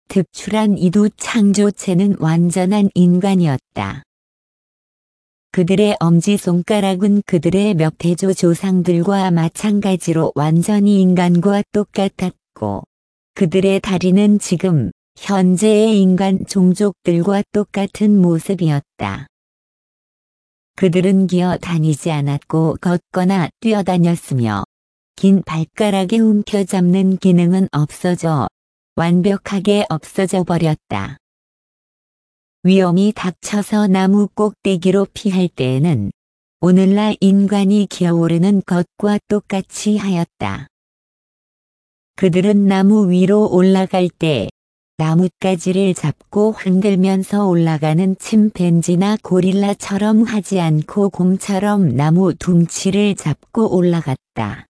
특출한 이 두 창조체는 완전한 인간이었다. 그들의 엄지손가락은 그들의 몇 대조 조상들과 마찬가지로 완전히 인간과 똑같았고, 그들의 다리는 지금 현재의 인간 종족들과 똑같은 모습이었다. 그들은 기어 다니지 않았고 걷거나 뛰어다녔으며, 긴 발가락에 움켜잡는 기능은 없어져 완벽하게 없어져 버렸다. 위험이 닥쳐서 나무 꼭대기로 피할 때에는 오늘날 인간이 기어오르는 것과 똑같이 하였다. 그들은 나무 위로 올라갈 때 나뭇가지를 잡고 흔들면서 올라가는 침팬지나 고릴라처럼 하지 않고 곰처럼 나무 둥치를 잡고 올라갔다.